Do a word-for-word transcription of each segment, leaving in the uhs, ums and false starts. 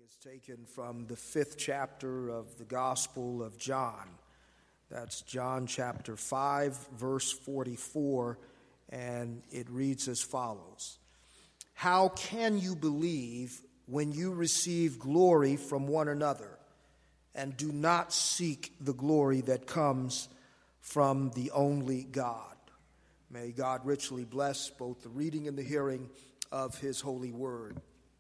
is taken from the fifth chapter of the Gospel of John. That's John chapter five, verse forty-four, and it reads as follows. How can you believe when you receive glory from one another and do not seek the glory that comes from the only God? May God richly bless both the reading and the hearing of his holy word.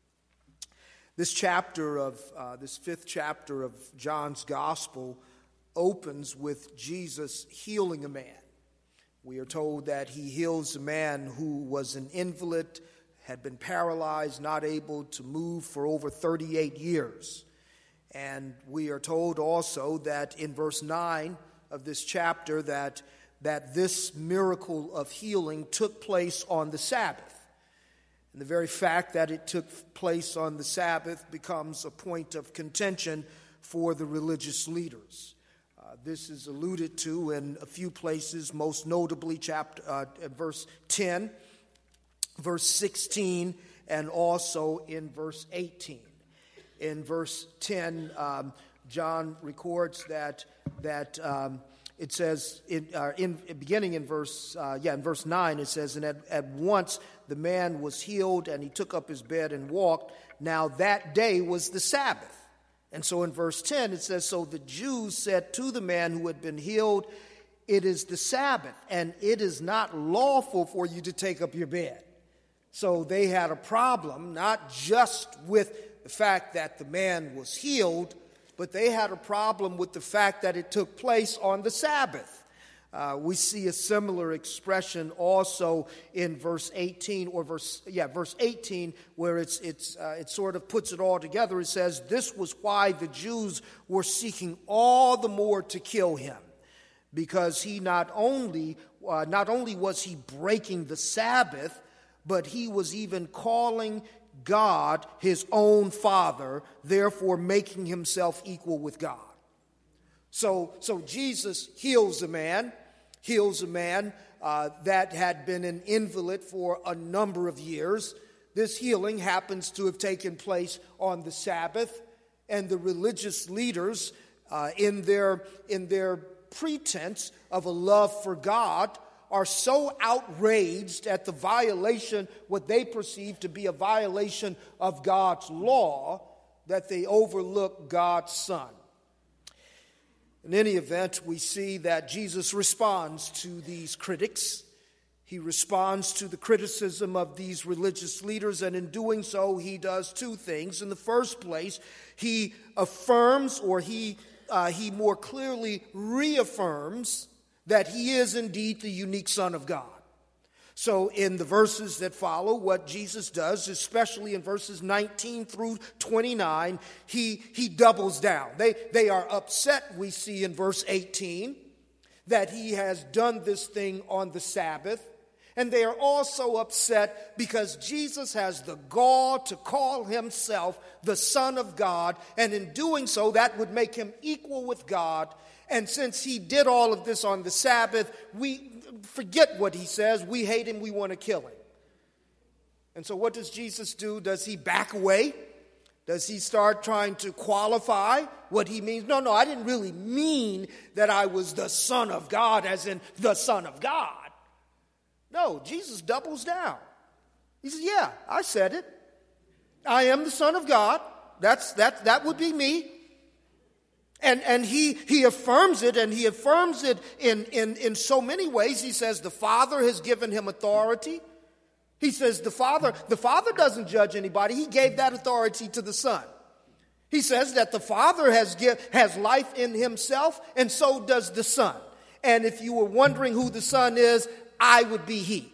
This chapter of, uh, this fifth chapter of John's Gospel opens with Jesus healing a man. We are told that he heals a man who was an invalid, had been paralyzed, not able to move for over thirty-eight years. And we are told also that in verse nine of this chapter that, that this miracle of healing took place on the Sabbath. And the very fact that it took place on the Sabbath becomes a point of contention for the religious leaders. Uh, this is alluded to in a few places, most notably chapter uh, verse ten, verse sixteen, and also in verse eighteen. In verse ten, um, John records that that um, it says in, uh, in beginning in verse uh, yeah in verse nine it says, and at, at once the man was healed, and he took up his bed and walked. Now that day was the Sabbath. And so in verse ten, it says, so the Jews said to the man who had been healed, it is the Sabbath, and it is not lawful for you to take up your bed. So they had a problem, not just with the fact that the man was healed, but they had a problem with the fact that it took place on the Sabbath. Uh, we see a similar expression also in verse eighteen, or verse yeah, verse eighteen, where it's it's uh, it sort of puts it all together. It says, "This was why the Jews were seeking all the more to kill him, because he not only uh, not only was he breaking the Sabbath, but he was even calling God his own Father, therefore making himself equal with God." So, so Jesus heals a man. heals a man uh, that had been an invalid for a number of years. This healing happens to have taken place on the Sabbath, and the religious leaders, uh, in their in their pretense of a love for God, are so outraged at the violation, what they perceive to be a violation of God's law, that they overlook God's Son. In any event, we see that Jesus responds to these critics. He responds to the criticism of these religious leaders, and in doing so, he does two things. In the first place, he affirms, or he uh, he more clearly reaffirms that he is indeed the unique Son of God. So in the verses that follow, what Jesus does, especially in verses nineteen through twenty-nine, he, he doubles down. They, they are upset, we see in verse eighteen, that he has done this thing on the Sabbath. And they are also upset because Jesus has the gall to call himself the Son of God. And in doing so, that would make him equal with God. And since he did all of this on the Sabbath, we forget what he says. We hate him. We want to kill him. And so what does Jesus do? Does he back away? Does he start trying to qualify what he means? No, no, I didn't really mean that I was the Son of God, as in the Son of God. No, Jesus doubles down. He says, yeah, I said it. I am the Son of God. That's that that would be me. And and he he affirms it, and he affirms it in, in, in so many ways. He says the Father has given him authority. He says the Father, the Father doesn't judge anybody. He gave that authority to the Son. He says that the Father has give, has life in himself, and so does the Son. And if you were wondering who the Son is, I would be he.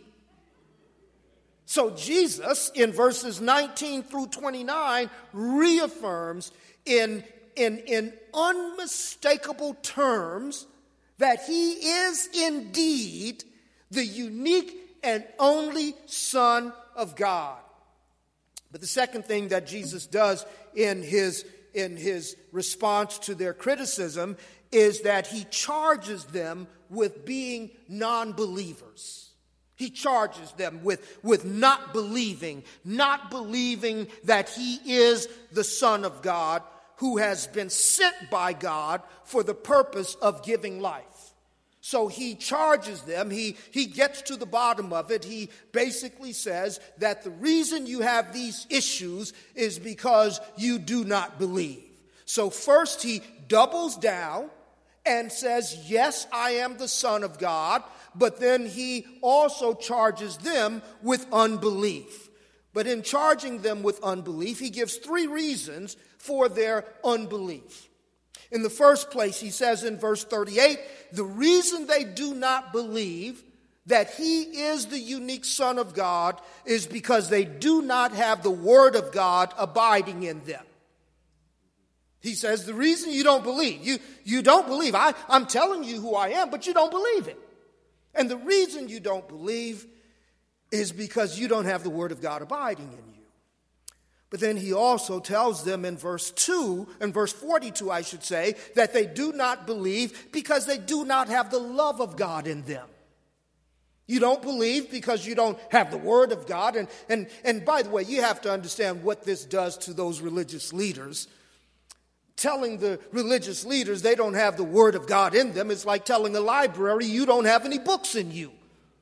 So Jesus, in verses nineteen through twenty-nine, reaffirms in In, in unmistakable terms that he is indeed the unique and only Son of God. But the second thing that Jesus does in his, in his response to their criticism is that he charges them with being non-believers. He charges them with, with not believing, not believing that he is the Son of God who has been sent by God for the purpose of giving life. So he charges them, he, he gets to the bottom of it. He basically says that the reason you have these issues is because you do not believe. So first he doubles down and says, yes, I am the Son of God, but then he also charges them with unbelief. But in charging them with unbelief, he gives three reasons for their unbelief. In the first place, he says in verse thirty-eight, the reason they do not believe that he is the unique Son of God is because they do not have the Word of God abiding in them. He says the reason you don't believe, you, you don't believe, I, I'm telling you who I am, but you don't believe it. And the reason you don't believe is because you don't have the Word of God abiding in you. But then he also tells them in verse two, in verse forty-two, I should say, that they do not believe because they do not have the love of God in them. You don't believe because you don't have the Word of God. And, and, and by the way, you have to understand what this does to those religious leaders. Telling the religious leaders they don't have the Word of God in them is like telling a library you don't have any books in you.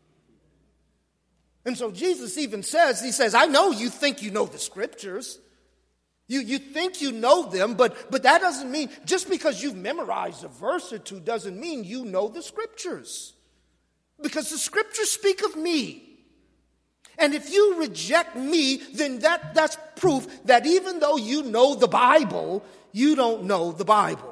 And so Jesus even says, he says, I know you think you know the Scriptures. You, you think you know them, but, but that doesn't mean, just because you've memorized a verse or two doesn't mean you know the Scriptures. Because the Scriptures speak of me. And if you reject me, then that, that's proof that even though you know the Bible, you don't know the Bible.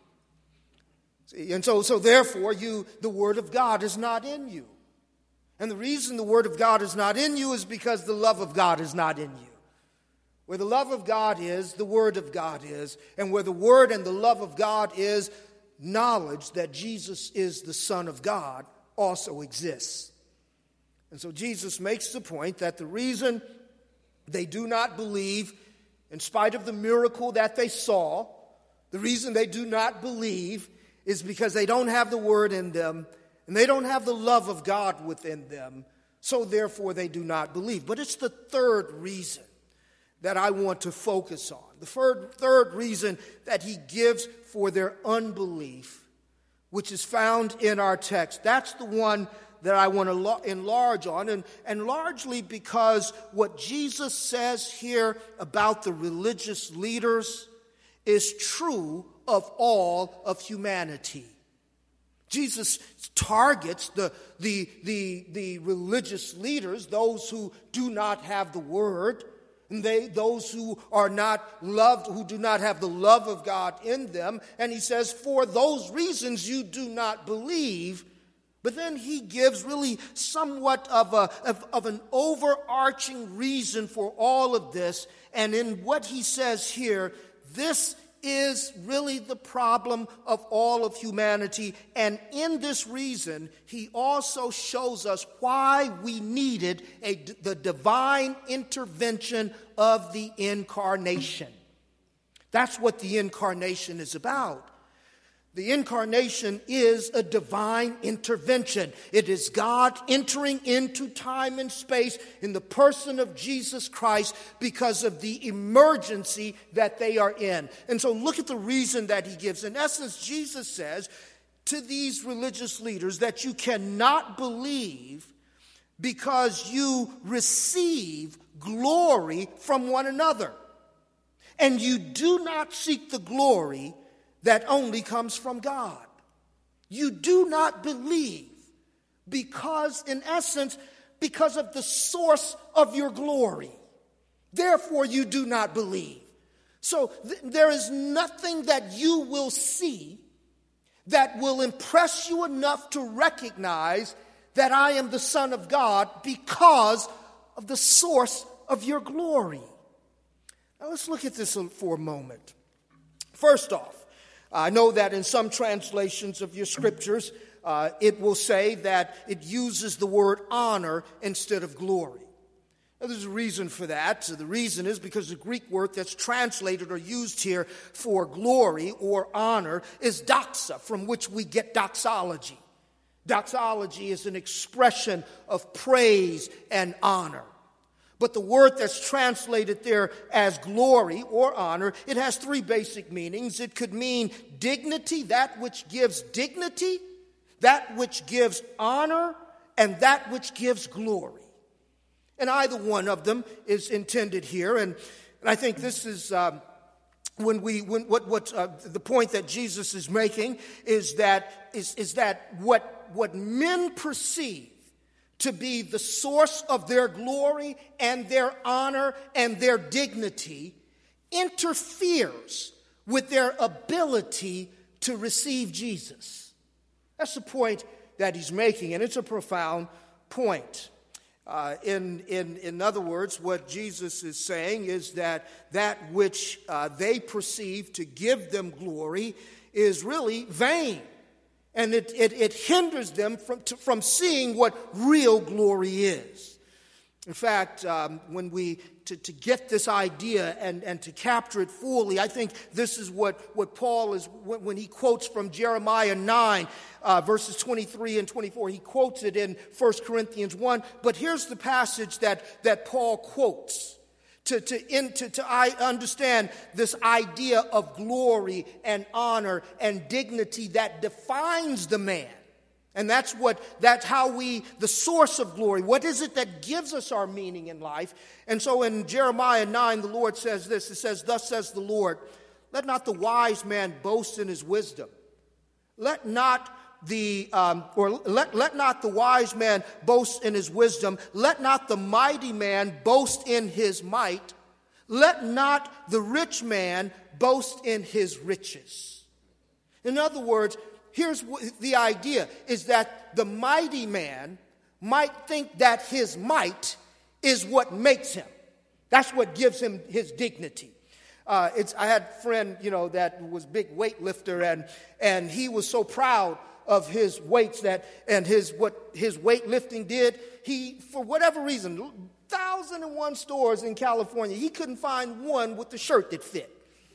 See, and so, so therefore, you, the Word of God is not in you. And the reason the Word of God is not in you is because the love of God is not in you. Where the love of God is, the Word of God is. And where the Word and the love of God is, knowledge that Jesus is the Son of God also exists. And so Jesus makes the point that the reason they do not believe, in spite of the miracle that they saw, the reason they do not believe is because they don't have the Word in them, and they don't have the love of God within them, so therefore they do not believe. But it's the third reason that I want to focus on. The third, third reason that he gives for their unbelief, which is found in our text. That's the one that I want to enlarge on, and, and largely because what Jesus says here about the religious leaders is true of all of humanity. Jesus targets the, the, the, the religious leaders, those who do not have the Word, and they, those who are not loved, who do not have the love of God in them. And he says, for those reasons you do not believe. But then he gives really somewhat of, a, of, of an overarching reason for all of this. And in what he says here, this is really the problem of all of humanity. And in this reason, he also shows us why we needed a, the divine intervention of the incarnation. That's what the incarnation is about. The incarnation is a divine intervention. It is God entering into time and space in the person of Jesus Christ because of the emergency that they are in. And so look at the reason that he gives. In essence, Jesus says to these religious leaders that you cannot believe because you receive glory from one another. And you do not seek the glory that only comes from God. You do not believe because, in essence, because of the source of your glory. Therefore, you do not believe. So th- there is nothing that you will see that will impress you enough to recognize that I am the Son of God because of the source of your glory. Now let's look at this for a moment. First off, I know that in some translations of your scriptures, uh, it will say that it uses the word honor instead of glory. Now, there's a reason for that. So the reason is because the Greek word that's translated or used here for glory or honor is doxa, from which we get doxology. Doxology is an expression of praise and honor. But the word that's translated there as glory or honor, it has three basic meanings. It could mean dignity, that which gives dignity, that which gives honor, and that which gives glory. And either one of them is intended here. And, and I think this is um, when we when what what uh, the point that Jesus is making is that is is that what what men perceive to be the source of their glory and their honor and their dignity interferes with their ability to receive Jesus. That's the point that he's making, and it's a profound point. Uh, in, in, in other words, what Jesus is saying is that that which uh, they perceive to give them glory is really vain. And it, it, it hinders them from, to, from seeing what real glory is. In fact, um, when we, to, to get this idea and, and to capture it fully, I think this is what, what Paul is, when, when he quotes from Jeremiah nine, uh, verses twenty-three and twenty-four, he quotes it in First Corinthians one. But here's the passage that, that Paul quotes. To, to, in, to, to I understand this idea of glory and honor and dignity that defines the man. And that's what, that's how we, the source of glory. What is it that gives us our meaning in life? And so in Jeremiah nine, the Lord says this. It says, "Thus says the Lord, let not the wise man boast in his wisdom. Let not the, um, or let, let not the wise man boast in his wisdom. Let not the mighty man boast in his might. Let not the rich man boast in his riches." In other words, here's the idea, is that the mighty man might think that his might is what makes him. That's what gives him his dignity. Uh, it's, I had a friend, you know, that was a big weightlifter, and, and he was so proud of his weights that and his what his weightlifting did. He, for whatever reason, one thousand and one stores in California, he couldn't find one with the shirt that fit.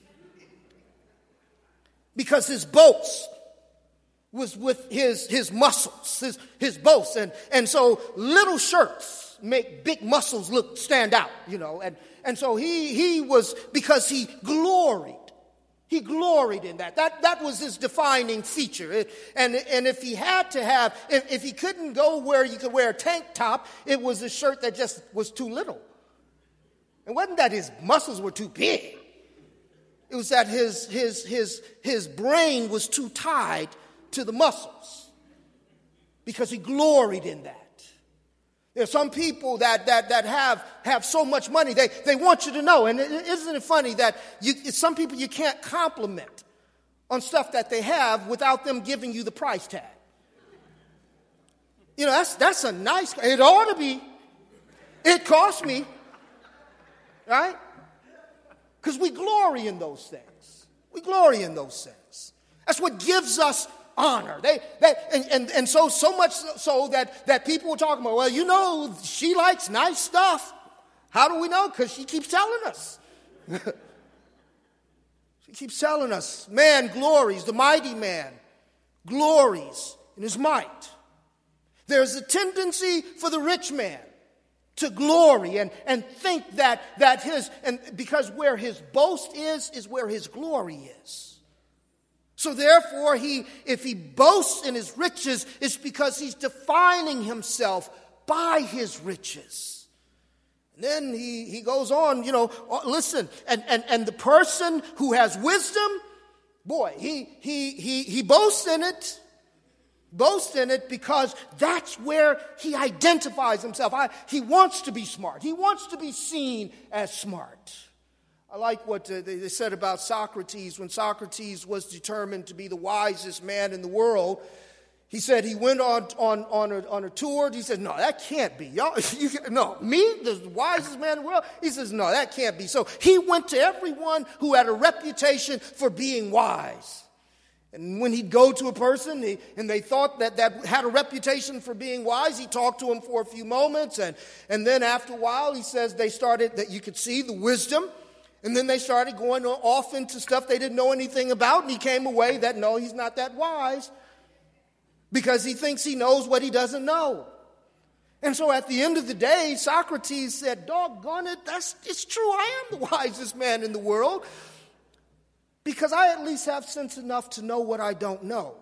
Because his boast was with his, his muscles, his, his boast. And, and so little shirts make big muscles look stand out, you know. And, and so he, he was, because he gloried. He gloried in that. That, that was his defining feature. It, and, and if he had to have, if, if he couldn't go where you could wear a tank top, it was a shirt that just was too little. It wasn't that his muscles were too big. It was that his, his, his, his brain was too tied to the muscles because he gloried in that. There are some people that that that have have so much money, they, they want you to know. And isn't it funny that you, some people you can't compliment on stuff that they have without them giving you the price tag? You know, that's that's a nice, it ought to be. It cost me, right? Because we glory in those things. We glory in those things. That's what gives us honor. They, they and, and, and so so much so that, that people were talking about, well, you know, she likes nice stuff. How do we know? Because she keeps telling us. She keeps telling us. Man glories, the mighty man glories in his might. There's a tendency for the rich man to glory and, and think that, that his, and because where his boast is, is where his glory is. So therefore, he, if he boasts in his riches, it's because he's defining himself by his riches. And then he, he goes on, you know, listen, and, and, and the person who has wisdom, boy, he, he, he, he boasts in it, boasts in it because that's where he identifies himself. I, he wants to be smart. He wants to be seen as smart. I like what uh, they said about Socrates. When Socrates was determined to be the wisest man in the world, he said he went on on on a, on a tour. He said, "No, that can't be. Y'all, you, no, me, the wisest man in the world." He says, "No, that can't be." So he went to everyone who had a reputation for being wise. And when he'd go to a person he, and they thought that that had a reputation for being wise, he talked to him for a few moments, and and then after a while, he says they started that you could see the wisdom. And then they started going off into stuff they didn't know anything about, and he came away that, no, he's not that wise. because he thinks he knows what he doesn't know. And so at the end of the day, Socrates said, doggone it, that's, it's true, I am the wisest man in the world, because I at least have sense enough to know what I don't know.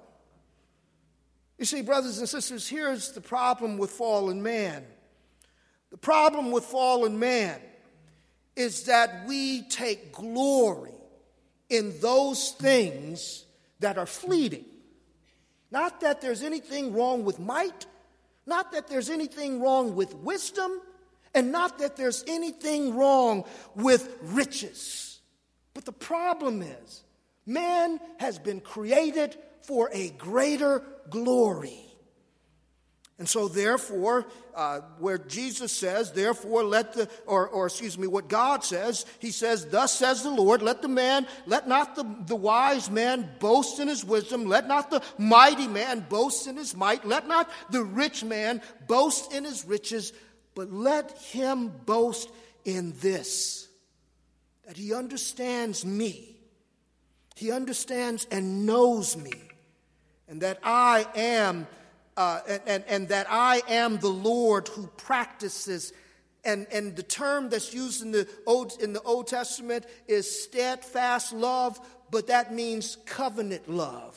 You see, brothers and sisters, here's the problem with fallen man. The problem with fallen man is that we take glory in those things that are fleeting. Not that there's anything wrong with might, not that there's anything wrong with wisdom, and not that there's anything wrong with riches. But the problem is, man has been created for a greater glory. And so therefore, uh, where Jesus says, therefore let the, or, or excuse me, what God says, he says, thus says the Lord, let the man, let not the, the wise man boast in his wisdom, let not the mighty man boast in his might, let not the rich man boast in his riches, but let him boast in this, that he understands me, he understands and knows me, and that I am Uh, and, and, and that I am the Lord who practices, and, and the term that's used in the Old, in the Old Testament is steadfast love, but that means covenant love.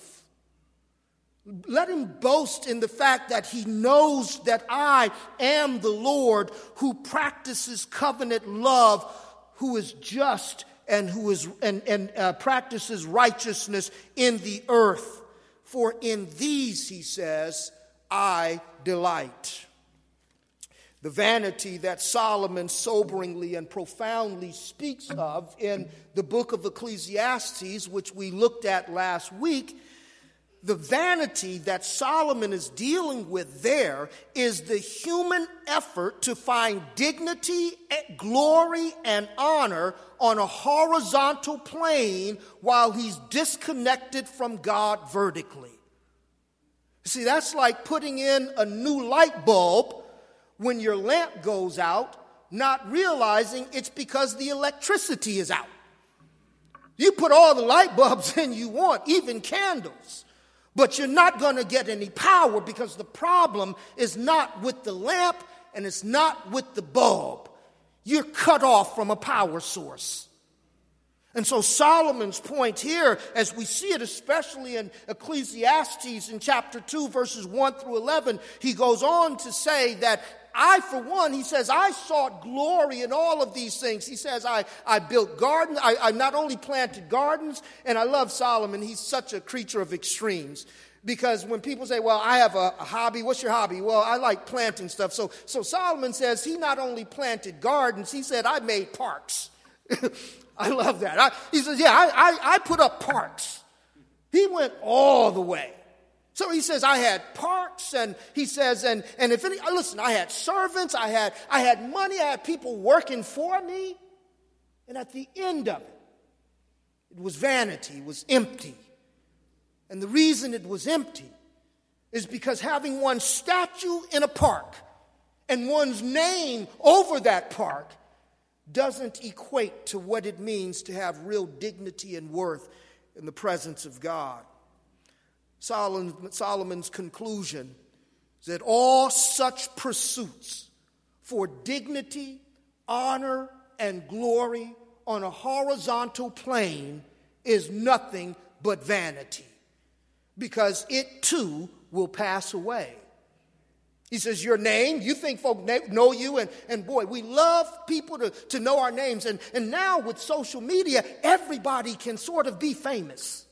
Let him boast in the fact that he knows that I am the Lord who practices covenant love, who is just and who is and, and uh, practices righteousness in the earth. For in these, he says, I delight. The vanity that Solomon soberingly and profoundly speaks of in the book of Ecclesiastes, which we looked at last week, the vanity that Solomon is dealing with there is the human effort to find dignity, glory, and honor on a horizontal plane while he's disconnected from God vertically. See, that's like putting in a new light bulb when your lamp goes out, not realizing it's because the electricity is out. You put all the light bulbs in you want, even candles, but you're not going to get any power because the problem is not with the lamp and it's not with the bulb. You're cut off from a power source. And so Solomon's point here, as we see it especially in Ecclesiastes in chapter two, verses one through eleven, he goes on to say that I, for one, he says, I sought glory in all of these things. He says, I, I built gardens. I, I not only planted gardens, and I love Solomon. He's such a creature of extremes. Because when people say, well, I have a, a hobby, what's your hobby? Well, I like planting stuff. So, so Solomon says he not only planted gardens, he said, I made parks. I love that. I, he says, yeah, I, I, I put up parks. He went all the way. So he says, I had parks, and he says, and, and if any, listen, I had servants, I had, I had money, I had people working for me. And at the end of it, it was vanity, it was empty. And the reason it was empty is because having one's statue in a park and one's name over that park doesn't equate to what it means to have real dignity and worth in the presence of God. Solomon, Solomon's conclusion is that all such pursuits for dignity, honor, and glory on a horizontal plane is nothing but vanity, because it too will pass away. He says, your name, you think folk know you, and, and boy, we love people to, to know our names. And, and now with social media, everybody can sort of be famous.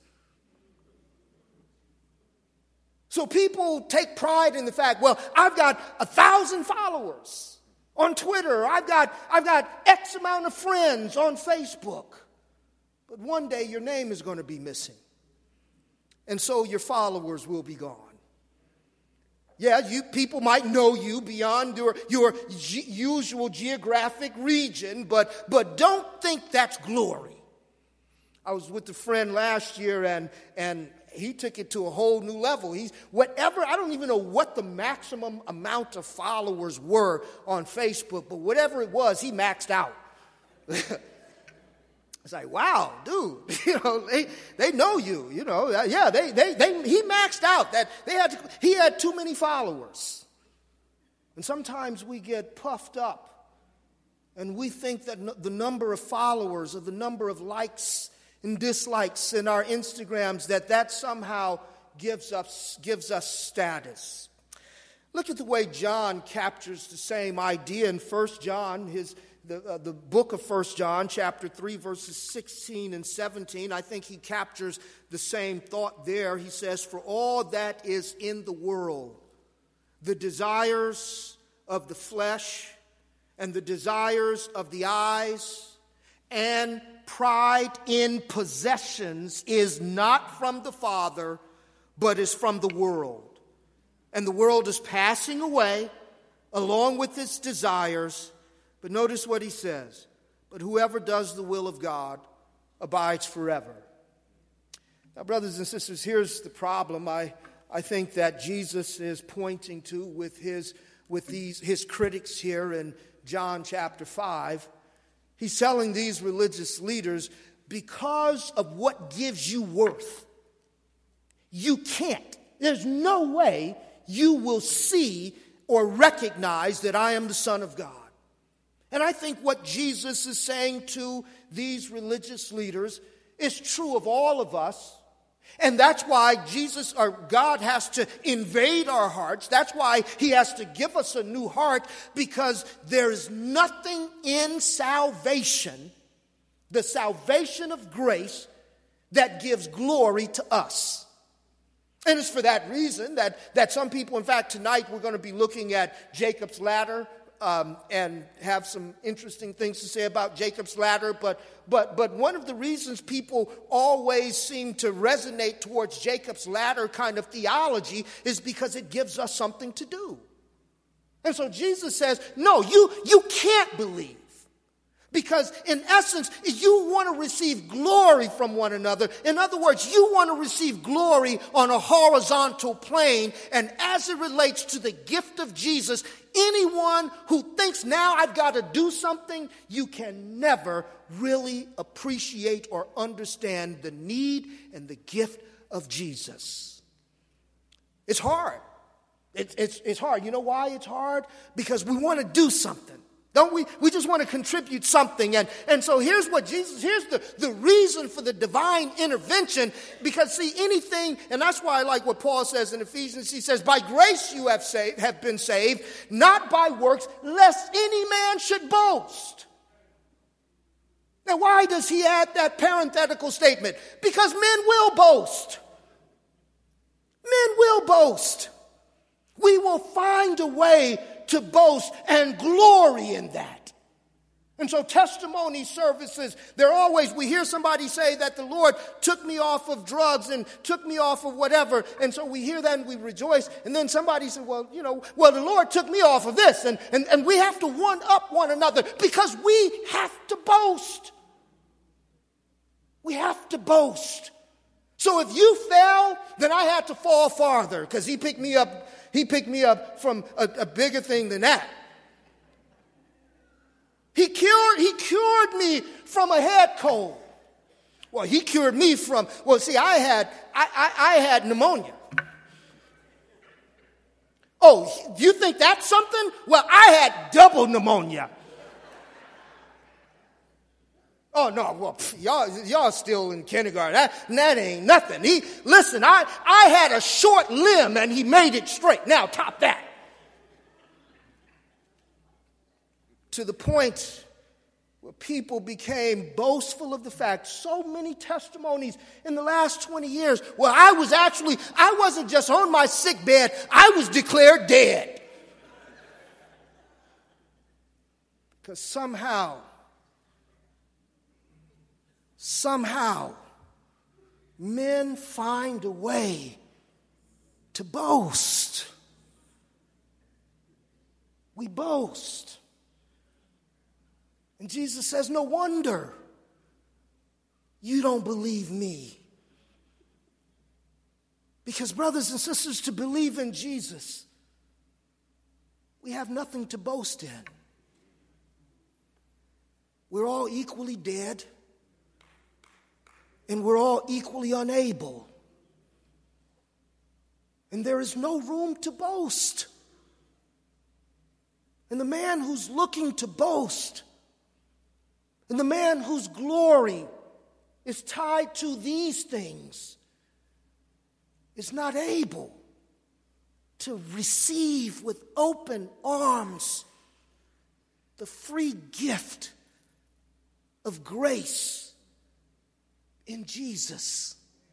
So people take pride in the fact, well, I've got a thousand followers on Twitter. I've got, I've got X amount of friends on Facebook. But one day your name is going to be missing. And so your followers will be gone. Yeah, you people might know you beyond your, your g- usual geographic region, but, but don't think that's glory. I was with a friend last year, and, and he took it to a whole new level. He's whatever, I don't even know what the maximum amount of followers were on Facebook, but whatever it was, he maxed out. It's like, wow, dude, you know, they, they know you, you know, yeah, they, they, they, he maxed out that they had, to, he had too many followers. And sometimes we get puffed up and we think that the number of followers or the number of likes and dislikes in our Instagrams, that that somehow gives us, gives us status. Look at the way John captures the same idea in First John, his The, uh, the book of First John, chapter three, verses sixteen and seventeen. I think he captures the same thought there. He says, "For all that is in the world, the desires of the flesh and the desires of the eyes and pride in possessions is not from the Father, but is from the world. And the world is passing away along with its desires." But notice what he says. "But whoever does the will of God abides forever." Now, brothers and sisters, here's the problem I, I think that Jesus is pointing to with his, with these, his critics here in John chapter five. He's telling these religious leaders, because of what gives you worth, you can't. There's no way you will see or recognize that I am the Son of God. And I think what Jesus is saying to these religious leaders is true of all of us. And that's why Jesus, or God, has to invade our hearts. That's why he has to give us a new heart, because there is nothing in salvation, the salvation of grace, that gives glory to us. And it's for that reason that, that some people, in fact, tonight we're going to be looking at Jacob's ladder. Um, and have some interesting things to say about Jacob's ladder. But, but, but one of the reasons people always seem to resonate towards Jacob's ladder kind of theology is because it gives us something to do. And so Jesus says, no, you, you can't believe. Because in essence, you want to receive glory from one another. In other words, you want to receive glory on a horizontal plane. And as it relates to the gift of Jesus, anyone who thinks now I've got to do something, you can never really appreciate or understand the need and the gift of Jesus. It's hard. It's, it's, it's hard. You know why it's hard? Because we want to do something. Don't we? We just want to contribute something. And, and so here's what Jesus, here's the, the reason for the divine intervention. Because see, anything, and that's why I like what Paul says in Ephesians. He says, by grace you have saved, have been saved, not by works, lest any man should boast. Now, why does he add that parenthetical statement? Because men will boast. Men will boast. We will find a way to boast and glory in that. And so testimony services, they're always, we hear somebody say that the Lord took me off of drugs and took me off of whatever. And so we hear that and we rejoice. And then somebody said, well, you know, well, the Lord took me off of this. And, and, and we have to one up one another because we have to boast. We have to boast. So if you fell, then I had to fall farther because he picked me up. He picked me up from a, a bigger thing than that. He cured, he cured me from a head cold. Well, he cured me from, well, see, I had, I, I, I had pneumonia. Oh, you think that's something? Well, I had double pneumonia. Oh, no, well, pff, y'all, y'all still in kindergarten. That, that ain't nothing. He, listen, I, I had a short limb and he made it straight. Now, top that. To the point where people became boastful of the fact, so many testimonies in the last twenty years, well, I was actually, I wasn't just on my sick bed, I was declared dead. Because somehow, Somehow, men find a way to boast. We boast. And Jesus says, no wonder you don't believe me. Because, brothers and sisters, to believe in Jesus, we have nothing to boast in. We're all equally dead. And we're all equally unable. And there is no room to boast. And the man who's looking to boast, and the man whose glory is tied to these things, is not able to receive with open arms the free gift of grace in Jesus.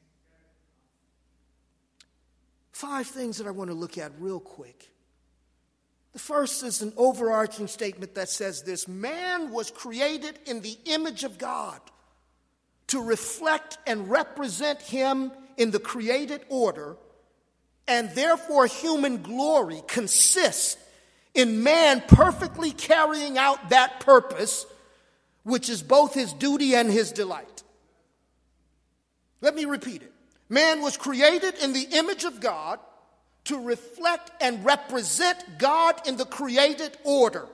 Five things that I want to look at real quick. The first is an overarching statement that says this: man was created in the image of God to reflect and represent him in the created order, and therefore human glory consists in man perfectly carrying out that purpose, which is both his duty and his delight. Let me repeat it. Man was created in the image of God to reflect and represent God in the created order.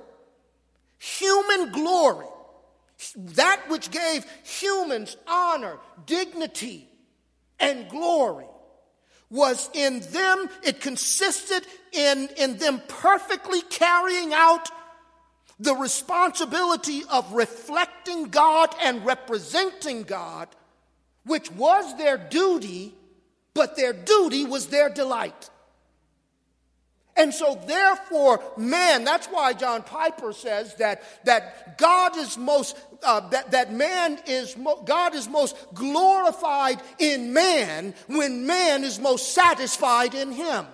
Human glory, that which gave humans honor, dignity, and glory, was in them. It consisted in, in them perfectly carrying out the responsibility of reflecting God and representing God, which was their duty, but their duty was their delight. And so therefore, man, that's why John Piper says that, that God is most, uh, that, that man is, mo- God is most glorified in man when man is most satisfied in him.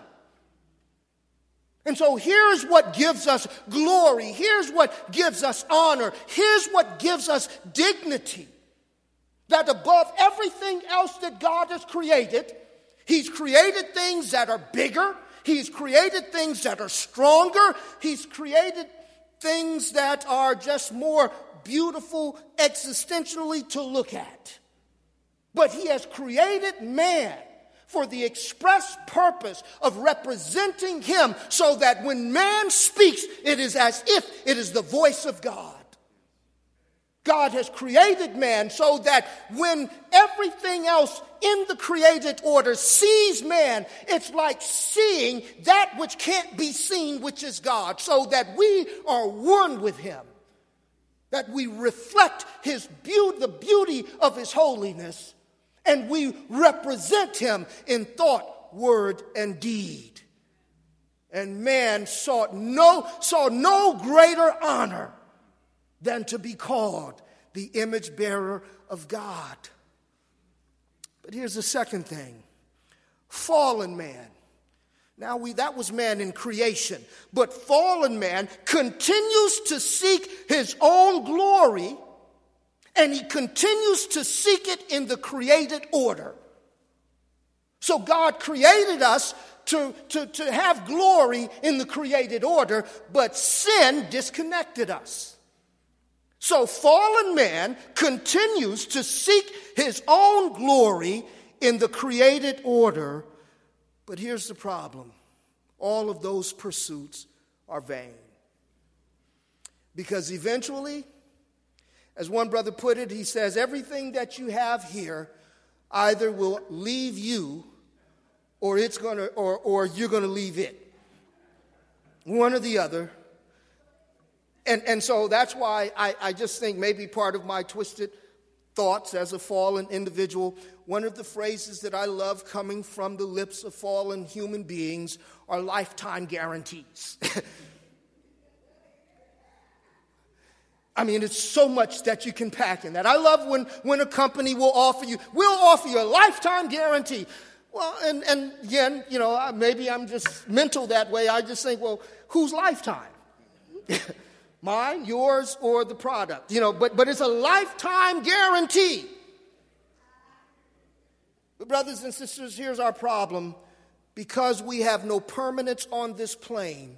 And so here's what gives us glory. Here's what gives us honor. Here's what gives us dignity. That above everything else that God has created, he's created things that are bigger. He's created things that are stronger. He's created things that are just more beautiful existentially to look at. But he has created man for the express purpose of representing him, so that when man speaks, it is as if it is the voice of God. God has created man so that when everything else in the created order sees man, it's like seeing that which can't be seen, which is God, so that we are one with him, that we reflect his beauty, the beauty of his holiness, and we represent him in thought, word, and deed. And man sought no, saw no greater honor than to be called the image bearer of God. But here's the second thing. Fallen man. Now we that was man in creation, but fallen man continues to seek his own glory, and he continues to seek it in the created order. So God created us to, to, to have glory in the created order, but sin disconnected us. So fallen man continues to seek his own glory in the created order. But here's the problem. All of those pursuits are vain. Because eventually, as one brother put it, he says, everything that you have here either will leave you or it's gonna or, or you're gonna leave it. One or the other. And, and so that's why I, I just think maybe part of my twisted thoughts as a fallen individual, one of the phrases that I love coming from the lips of fallen human beings are lifetime guarantees. I mean, it's so much that you can pack in that. I love when, when a company will offer you, we'll offer you a lifetime guarantee. Well, and, and again, you know, maybe I'm just mental that way. I just think, well, whose lifetime? Mine, yours, or the product, you know, but, but it's a lifetime guarantee. But brothers and sisters, here's our problem. Because we have no permanence on this plane,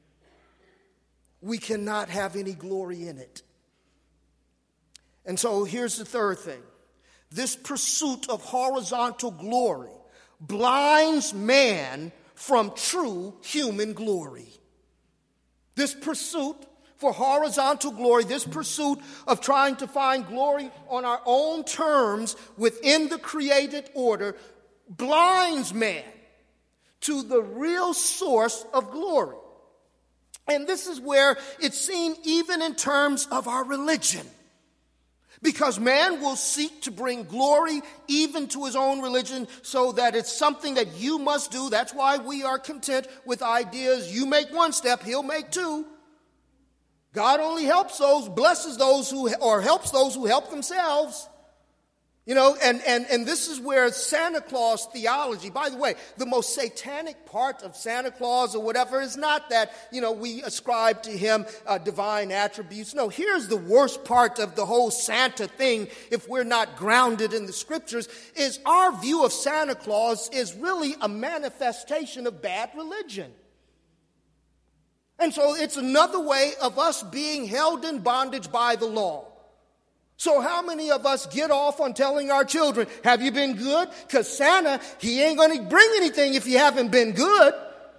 we cannot have any glory in it. And so here's the third thing. This pursuit of horizontal glory blinds man from true human glory. This pursuit for horizontal glory, this pursuit of trying to find glory on our own terms within the created order, blinds man to the real source of glory. And this is where it's seen even in terms of our religion. Because man will seek to bring glory even to his own religion so that it's something that you must do. That's why we are content with ideas. You make one step, he'll make two. God only helps those, blesses those who, or helps those who help themselves. You know, and, and, and this is where Santa Claus theology, by the way, the most satanic part of Santa Claus or whatever is not that, you know, we ascribe to him uh, divine attributes. No, here's the worst part of the whole Santa thing, if we're not grounded in the scriptures, is our view of Santa Claus is really a manifestation of bad religion. And so it's another way of us being held in bondage by the law. So how many of us get off on telling our children, have you been good? Because Santa, he ain't going to bring anything if you haven't been good.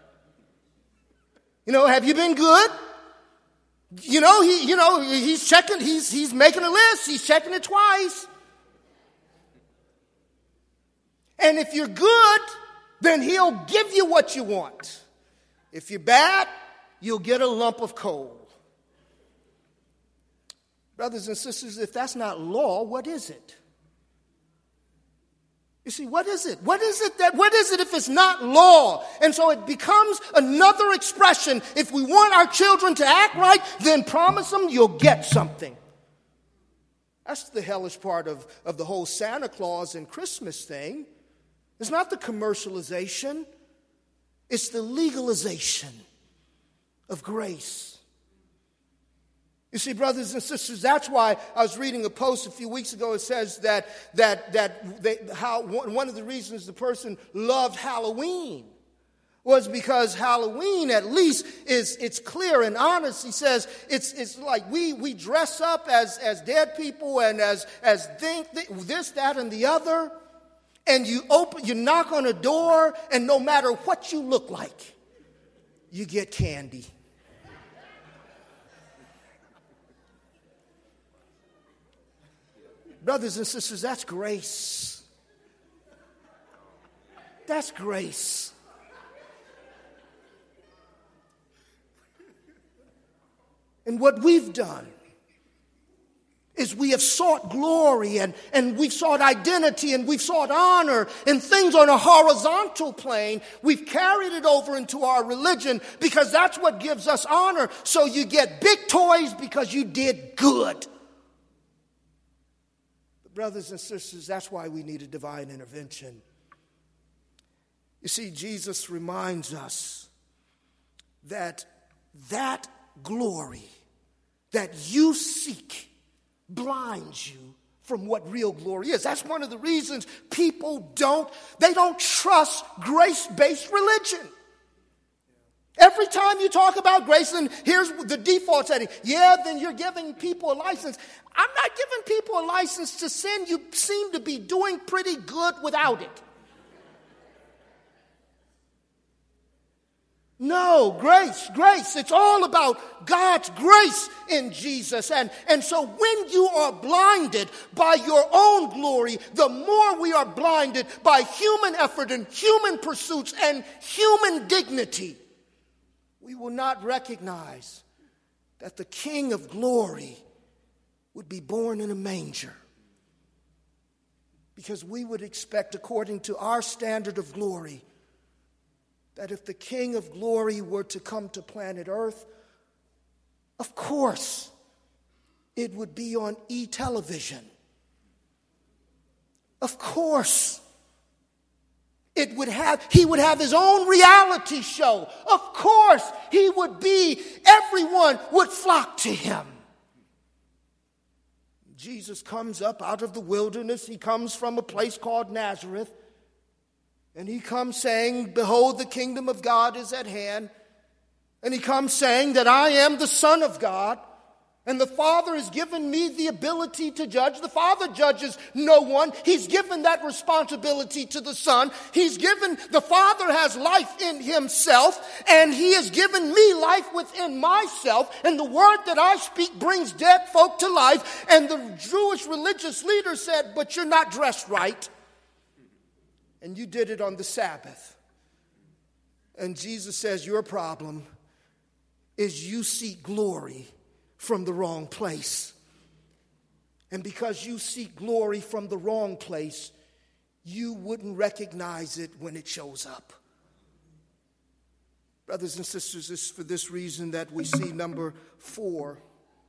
You know, have you been good? You know, he, you know, he's checking, he's, he's making a list. He's checking it twice. And if you're good, then he'll give you what you want. If you're bad, you'll get a lump of coal. Brothers and sisters, if that's not law, what is it? You see, what is it? What is it that, what is it if it's not law? And so it becomes another expression. If we want our children to act right, then promise them you'll get something. That's the hellish part of, of the whole Santa Claus and Christmas thing. It's not the commercialization. It's the legalization of grace. You see, brothers and sisters, that's why I was reading a post a few weeks ago. It says that that that they, how one of the reasons the person loved Halloween was because Halloween, at least, is it's clear and honest. He says it's it's like we we dress up as as dead people and as as think this, that, and the other, and you open you knock on a door, and no matter what you look like, you get candy. Brothers and sisters, that's grace. That's grace. And what we've done is we have sought glory and, and we've sought identity and we've sought honor and things on a horizontal plane. We've carried it over into our religion because that's what gives us honor. So you get big toys because you did good. Brothers and sisters, that's why we need a divine intervention. You see, Jesus reminds us that that glory that you seek blinds you from what real glory is. That's one of the reasons people don't, they don't trust grace-based religion. Every time you talk about grace, and here's the default setting. Yeah, then you're giving people a license. I'm not giving people a license to sin. You seem to be doing pretty good without it. No, grace, grace. It's all about God's grace in Jesus. And, and so when you are blinded by your own glory, the more we are blinded by human effort and human pursuits and human dignity, we will not recognize that the King of glory would be born in a manger. Because we would expect, according to our standard of glory, that if the King of glory were to come to planet Earth, of course, it would be on e-television. Of course. It would have, he would have his own reality show. Of course, he would be, everyone would flock to him. Jesus comes up out of the wilderness. He comes from a place called Nazareth. And he comes saying, behold, the kingdom of God is at hand. And he comes saying that I am the Son of God. And the Father has given me the ability to judge. The Father judges no one. He's given that responsibility to the Son. He's given, the Father has life in himself, and he has given me life within myself. And the word that I speak brings dead folk to life. And the Jewish religious leader said, but you're not dressed right. And you did it on the Sabbath. And Jesus says, your problem is you seek glory from the wrong place. And because you seek glory from the wrong place, you wouldn't recognize it when it shows up. Brothers and sisters, it's for this reason that we see, number four,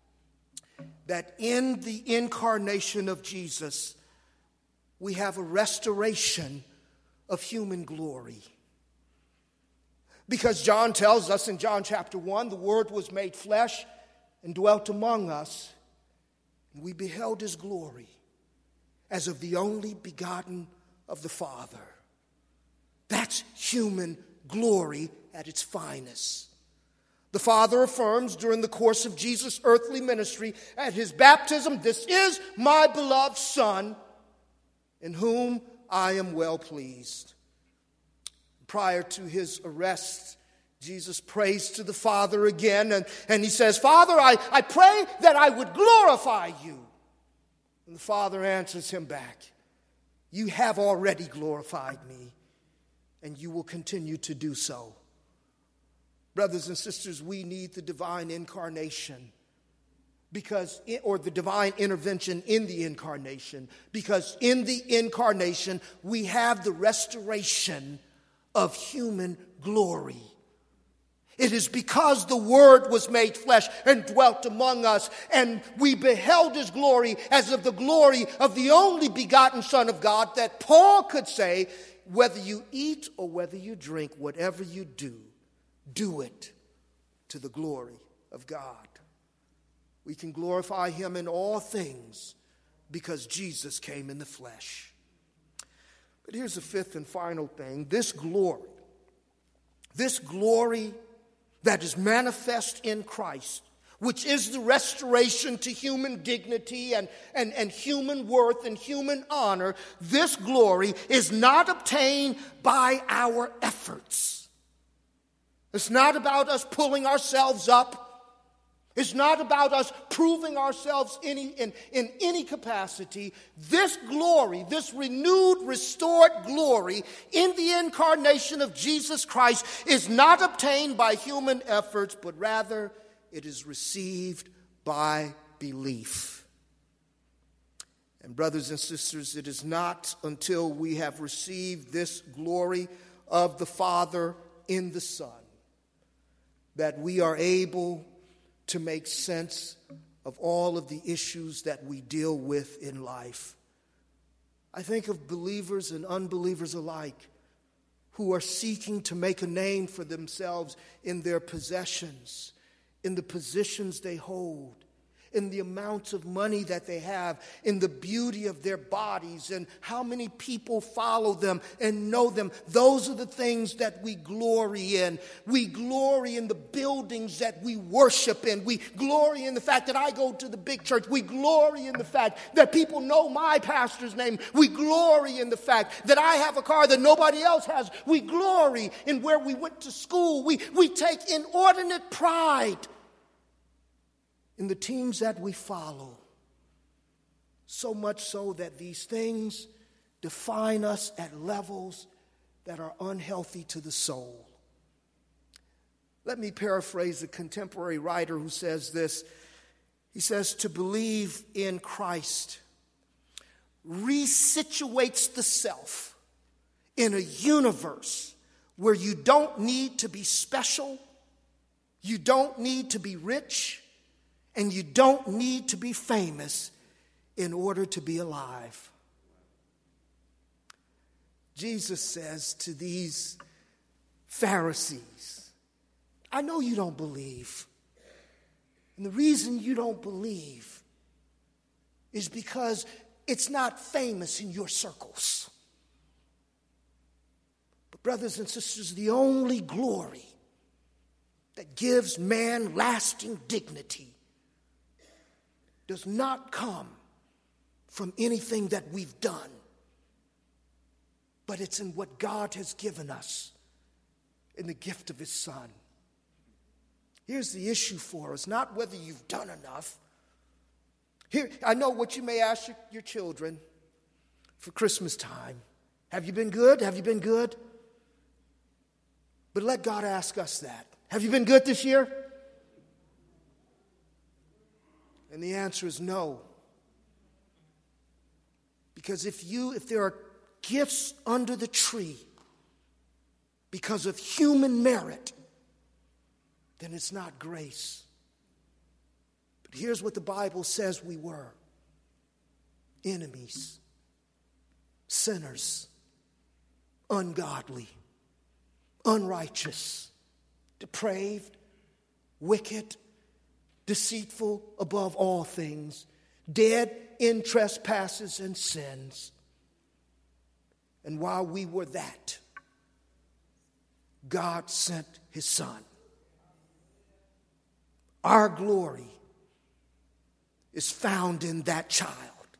that in the incarnation of Jesus, we have a restoration of human glory. Because John tells us in John chapter one, the Word was made flesh and dwelt among us, and we beheld his glory as of the only begotten of the Father. That's human glory at its finest. The Father affirms during the course of Jesus' earthly ministry at his baptism, this is my beloved Son, in whom I am well pleased. Prior to his arrest, Jesus prays to the Father again, and, and he says, Father, I, I pray that I would glorify you. And the Father answers him back, you have already glorified me, and you will continue to do so. Brothers and sisters, we need the divine incarnation, because, or the divine intervention in the incarnation, because in the incarnation we have the restoration of human glory. It is because the Word was made flesh and dwelt among us, and we beheld his glory as of the glory of the only begotten Son of God, that Paul could say, whether you eat or whether you drink, whatever you do, do it to the glory of God. We can glorify him in all things because Jesus came in the flesh. But here's the fifth and final thing. This glory, this glory that is manifest in Christ, which is the restoration to human dignity and, and, and human worth and human honor, this glory is not obtained by our efforts. It's not about us pulling ourselves up. It's not about us proving ourselves any, in, in any capacity. This glory, this renewed, restored glory in the incarnation of Jesus Christ is not obtained by human efforts, but rather it is received by belief. And brothers and sisters, it is not until we have received this glory of the Father in the Son that we are able to make sense of all of the issues that we deal with in life. I think of believers and unbelievers alike who are seeking to make a name for themselves in their possessions, in the positions they hold, in the amounts of money that they have, in the beauty of their bodies, and how many people follow them and know them. Those are the things that we glory in. We glory in the buildings that we worship in. We glory in the fact that I go to the big church. We glory in the fact that people know my pastor's name. We glory in the fact that I have a car that nobody else has. We glory in where we went to school. We, we take inordinate pride in the teams that we follow, so much so that these things define us at levels that are unhealthy to the soul. Let me paraphrase a contemporary writer who says this. He says, to believe in Christ resituates the self in a universe where you don't need to be special, you don't need to be rich, and you don't need to be famous in order to be alive. Jesus says to these Pharisees, I know you don't believe. And the reason you don't believe is because it's not famous in your circles. But brothers and sisters, the only glory that gives man lasting dignity does not come from anything that we've done, but it's in what God has given us in the gift of his Son. Here's the issue for us, not whether you've done enough. Here, I know what you may ask your, your children for Christmas time. Have you been good? Have you been good? But let God ask us that. Have you been good this year? And the answer is no. Because if you, if there are gifts under the tree because of human merit, then it's not grace. But here's what the Bible says we were: enemies, sinners, ungodly, unrighteous, depraved, wicked, deceitful above all things, dead in trespasses and sins. And while we were that, God sent his Son. Our glory is found in that child.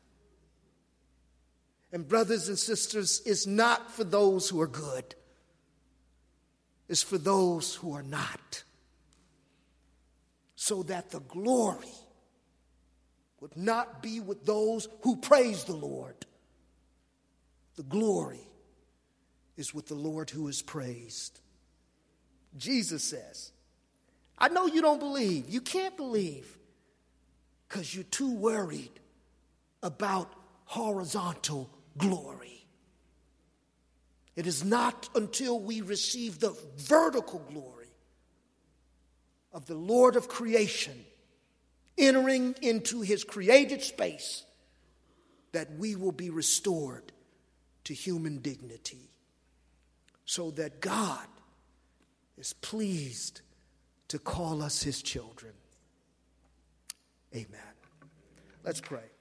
And brothers and sisters, it's not for those who are good. It's for those who are not. So that the glory would not be with those who praise the Lord. The glory is with the Lord who is praised. Jesus says, I know you don't believe. You can't believe because you're too worried about horizontal glory. It is not until we receive the vertical glory of the Lord of creation entering into his created space that we will be restored to human dignity, so that God is pleased to call us his children. Amen. Let's pray.